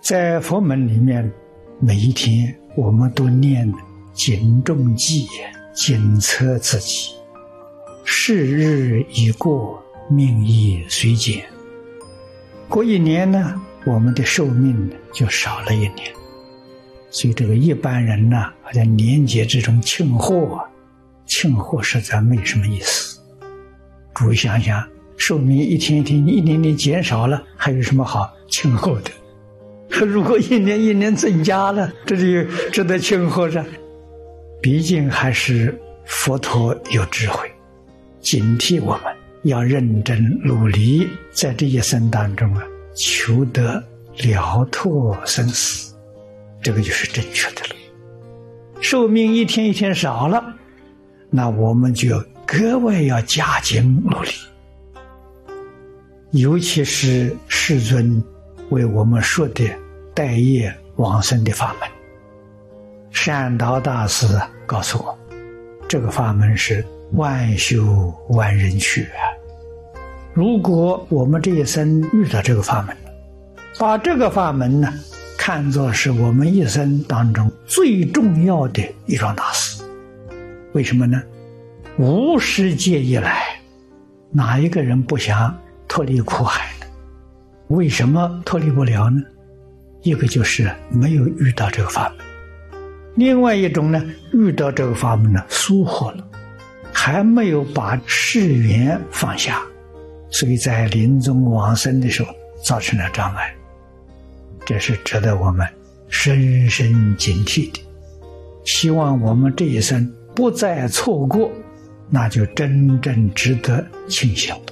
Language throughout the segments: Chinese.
在佛门里面，每一天我们都念警众记，警测自己。是日已过，命亦随减。过一年呢，我们的寿命就少了一年。所以这个一般人呢，好像年节这种庆贺，庆贺实在没什么意思。诸位想想，寿命一天一年减少了，还有什么好庆贺的？如果一年增加了，这就值得庆贺着。毕竟还是佛陀有智慧，警惕我们要认真努力，在这一生当中求得了脱生死，这个就是正确的路。寿命一天一天少了，那我们就格外要加紧努力。尤其是世尊为我们说的待业往生的法门，善导大师告诉我，这个法门是万修万人去啊。如果我们这一生遇到这个法门，把这个法门呢看作是我们一生当中最重要的一桩大事。为什么呢？无始劫以来，哪一个人不想脱离苦海呢？为什么脱离不了呢？一个就是没有遇到这个法门，另外一种呢，遇到这个法门呢，疏忽了，还没有把誓缘放下，所以在临终往生的时候造成了障碍。这是值得我们深深警惕的。希望我们这一生不再错过，那就真正值得庆幸了。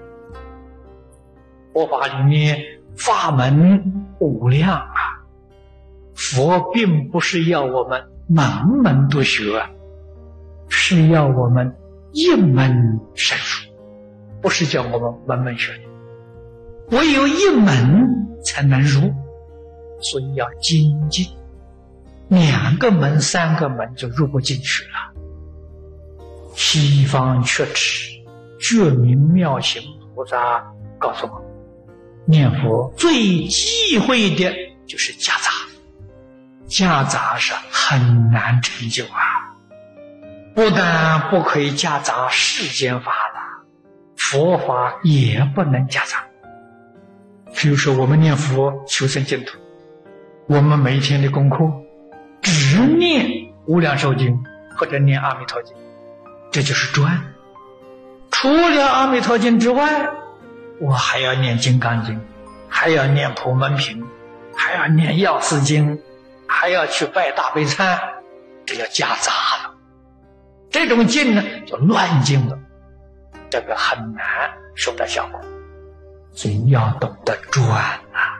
佛法里面法门无量啊，佛并不是要我们门门都学，是要我们一门深入，不是叫我们门门学的。唯有一门才能入，所以要精进。2个门3个门就入不进去了。西方觉智觉明妙行菩萨告诉我，念佛最忌讳的就是夹杂，夹杂是很难成就啊。不但不可以夹杂世间法了，佛法也不能夹杂。比如说我们念佛求生净土，我们每天的功课只念无量寿经或者念阿弥陀经，这就是专。除了阿弥陀经之外，我还要念金刚经，还要念普门品，还要念药师经，还要去拜大悲忏，这叫夹杂了。这种经呢就乱经了，这个很难收到效果。所以要懂得专啊。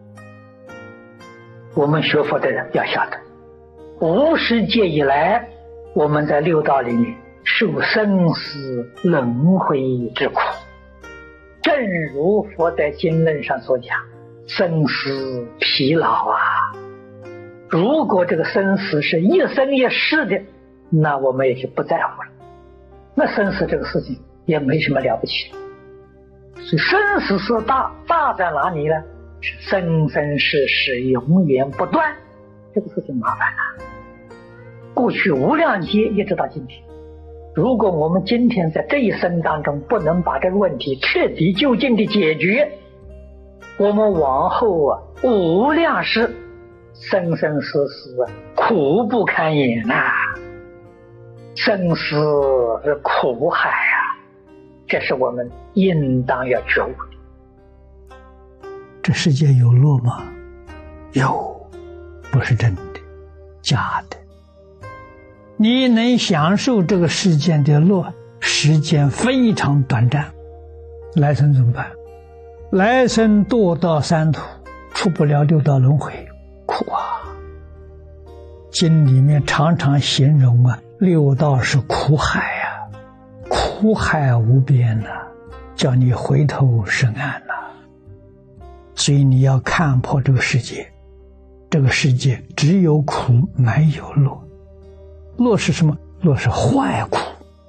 我们学佛的人要晓得，无始劫以来，我们在六道里面受生死轮回之苦。正如佛在经论上所讲，生死疲劳啊。如果这个生死是一生一世的，那我们也就不在乎了。那生死这个事情也没什么了不起的。所以生死是大，大在哪里呢？是生生世世永远不断，这个事情麻烦了。过去无量劫一直到今天，如果我们今天在这一生当中不能把这个问题彻底究竟的解决，我们往后无量世生生世世苦不堪言呐。生死是苦海啊，这是我们应当要觉悟的。这世界有乐吗？有，不是真的，假的。你能享受这个世间的乐，时间非常短暂。来生怎么办？来生堕到三途，出不了六道轮回，苦啊！经里面常常形容六道是苦海啊，苦海无边啊，叫你回头是岸啊。所以你要看破这个世界，这个世界只有苦没有乐。乐是什么？乐是坏苦。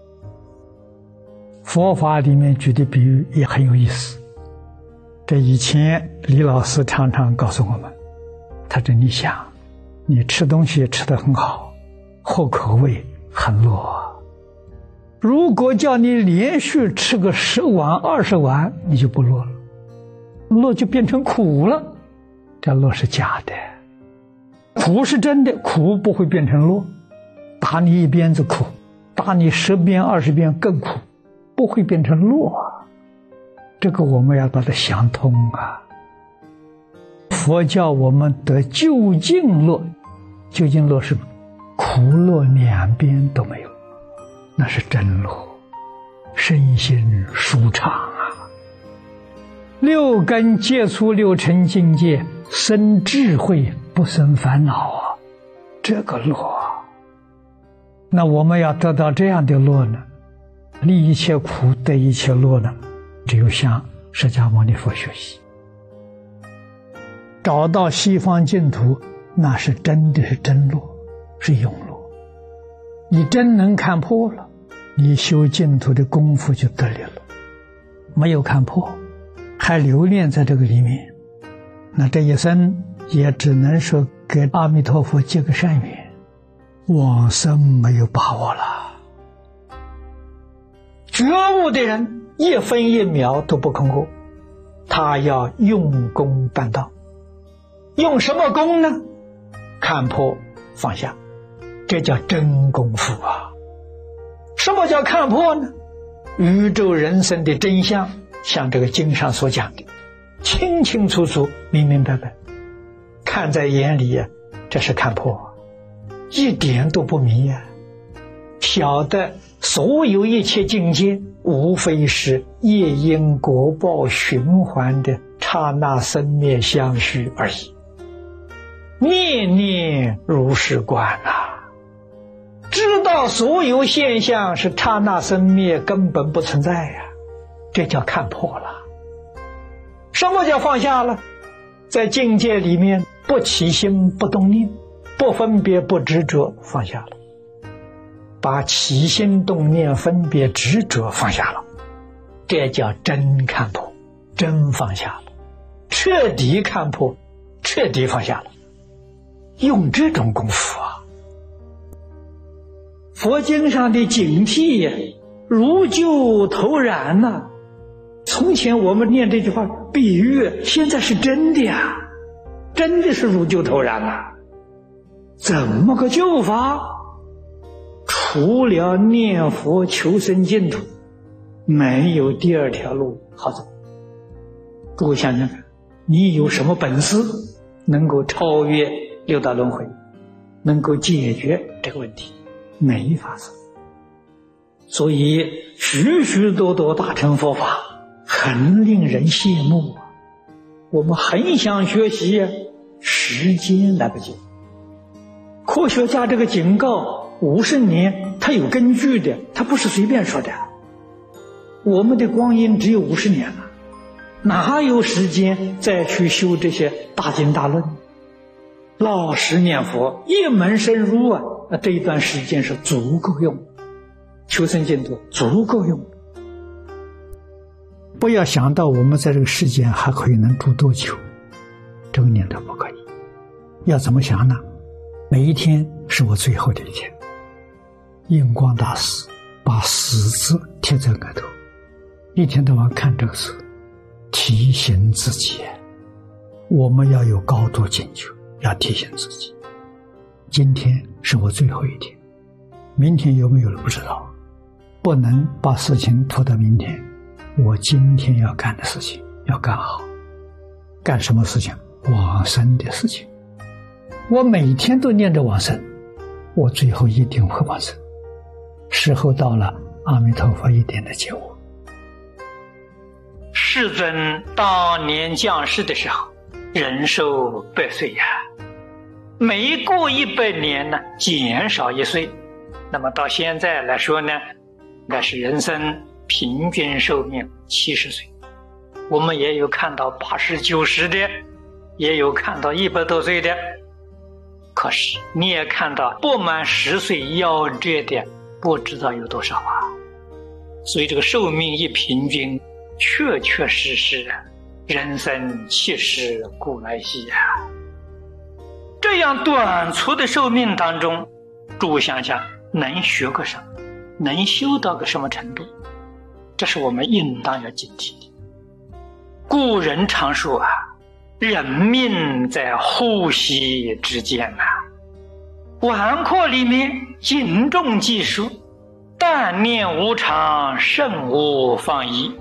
佛法里面举的比喻也很有意思。这以前李老师常常告诉我们， 他说你想，你吃东西吃得很好，合口味，很乐。如果叫你连续吃个10碗20碗，你就不乐了，乐就变成苦了。这乐是假的，苦是真的，苦不会变成乐。打你1鞭子苦，打你10鞭20鞭更苦，不会变成乐。这个我们要把它想通啊。佛教我们得究竟乐，究竟乐是苦乐两边都没有，那是真乐，身心舒畅啊。6根接触6尘境界，生智慧不生烦恼啊，这个乐啊。那我们要得到这样的乐呢，离一切苦得一切乐呢，只有向释迦牟尼佛学习。找到西方净土，那是真的是真乐，是永乐。你真能看破了，你修净土的功夫就得力了。没有看破，还留恋在这个里面，那这一生也只能说给阿弥陀佛结个善缘，往生没有把握了。觉悟的人1分1秒都不空过，他要用功办道。用什么功呢？看破放下，这叫真功夫啊。什么叫看破呢？宇宙人生的真相，像这个经上所讲的，清清楚楚明明白白，看在眼里啊，这是看破，一点都不迷啊。晓得所有一切境界无非是业因果报循环的刹那生灭相续而已，念念如是观啊，知道所有现象是刹那生灭，根本不存在呀，这叫看破了。什么叫放下了？在境界里面不起心不动念，不分别不执着，放下了。把起心动念分别执着放下了，这叫真看破，真放下了，彻底看破，彻底放下了。用这种功夫啊，佛经上的警惕如旧投然啊。从前我们念这句话比喻，现在是真的呀，真的是如旧投然啊。怎么个救法？除了念佛求生净土，没有第二条路好走。诸位想想看，你有什么本事能够超越6道轮回，能够解决这个问题？没法子。所以许许多多大乘佛法很令人羡慕啊，我们很想学习，时间来不及。科学家这个警告50年，他有根据的，他不是随便说的。我们的光阴只有50年了，哪有时间再去修这些大经大论？老实念佛，一门深入啊，这一段时间是足够用，求生净土足够用。不要想到我们在这个世间还可以能住多久，这个念头不可以。要怎么想呢？每一天是我最后的一天。印光大师把死字贴在额头，一天到晚看这个字，提醒自己，我们要有高度警觉，要提醒自己，今天是我最后一天，明天有没有了不知道，不能把事情拖到明天，我今天要干的事情要干好。干什么事情？往生的事情。我每天都念着往生，我最后一定会往生。时候到了，阿弥陀佛一定来接我。世尊当年降世的时候，人寿100岁呀，每过100年呢，减少1岁。那么到现在来说呢，应该是人生平均寿命70岁。我们也有看到80、90的，也有看到100多岁的。可是你也看到不满10岁夭折的，不知道有多少啊。所以这个寿命一平均，确确实实人生70古来稀啊。 这样短促的寿命当中，诸位想想，能学个什么？能修到个什么程度？这是我们应当要警惕的。古人常说啊，人命在呼吸之间啊。顽阔里面尽重技术，但念无常，甚无放逸。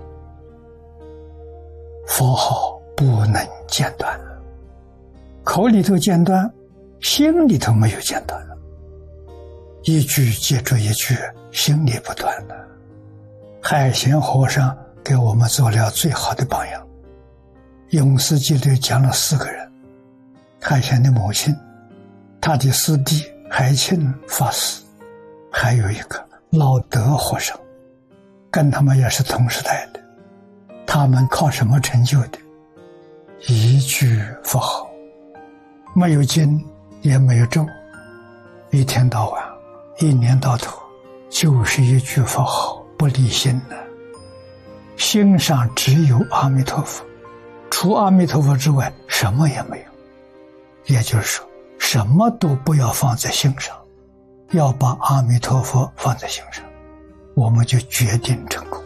佛号不能间断了，口里头间断，心里头没有间断了，一句接着一句，心里不断了。海贤和尚给我们做了最好的榜样。永世记里讲了4个人：海贤的母亲，他的师弟海庆法师，还有一个老德和尚，跟他们也是同时代的。他们靠什么成就的？一句佛号，没有经也没有咒，一天到晚，一年到头，就是一句佛号，不离心了。心上只有阿弥陀佛，除阿弥陀佛之外，什么也没有。也就是说，什么都不要放在心上，要把阿弥陀佛放在心上，我们就决定成功。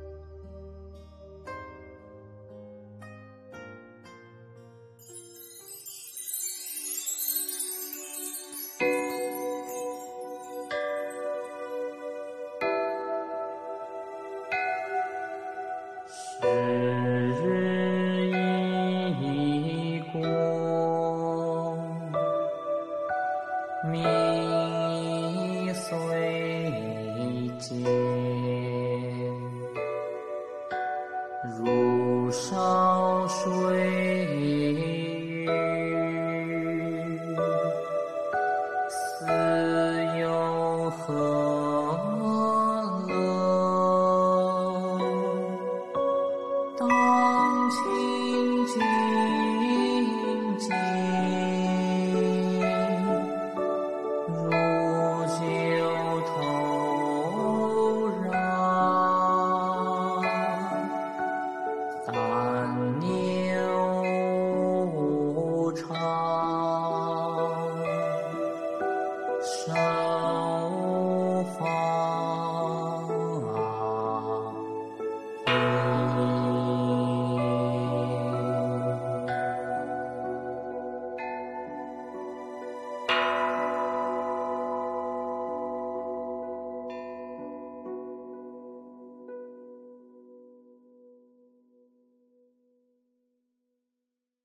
迷虽减，如烧水